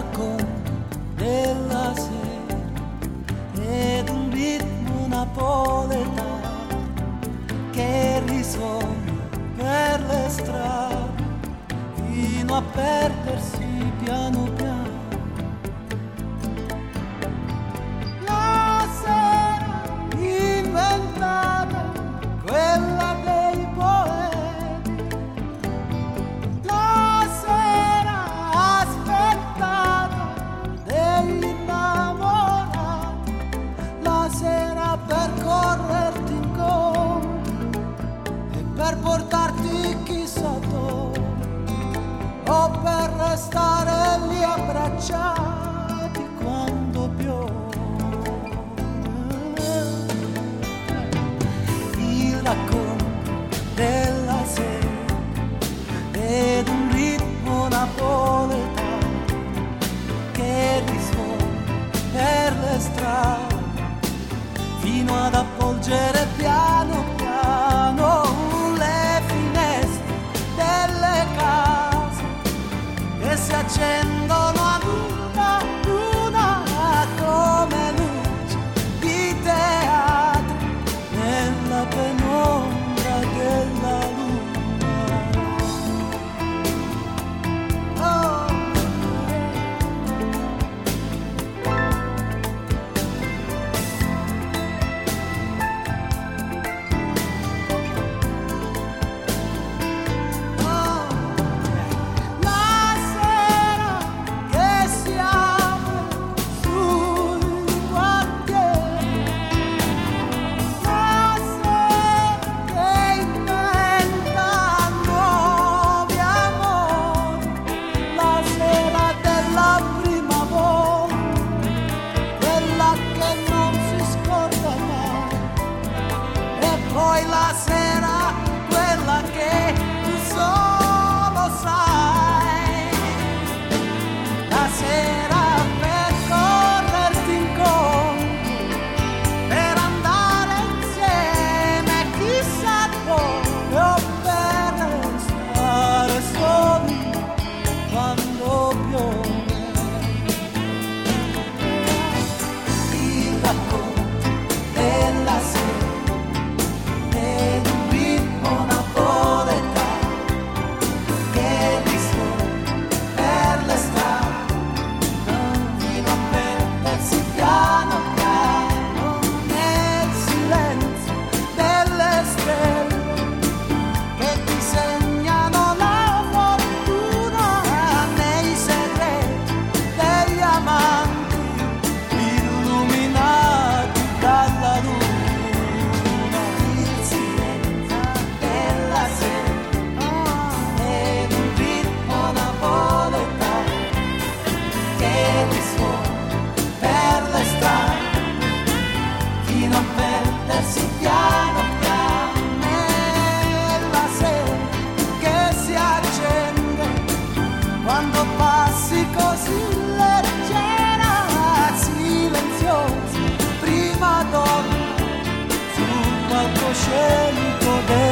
racconto della sera ed un ritmo napoletano che risuona per le strade fino a perdersi piano piano. La sera inventata, quella dei poeti, la sera aspettata degli innamorati, la sera per correrti incontro e per portarti chissà dove, o per restare lì abbracciati quando piove. Il racconto della sera ed un ritmo napoletano che risuona per le strade fino ad avvolgere piano piano le finestre delle case che si accendono ad una come luce di teatro nella penombra della luna. Oh. La sera che si apre sui quartieri, la sera che inventa nuovi amori, la sera della prima volta, quella che non si scorda mai, e poi la sera quella che tu solo sai, la sera per correrti incontro, per andare insieme chissà dove, o per restare soli quando piove. Il racconto della sera ed un ritmo napoletano che risuona per le strade fino a perdersi piano piano nel silenzio delle stelle che disegnano la fortuna nei segreti degli amanti illuminati dalla luna. Il silenzio della sera ed un ritmo napoletano che risuona per le strade fino a perdersi piano piano nella sera che si accende quando passi così leggera, silenziosa, prima donna sul palcoscenico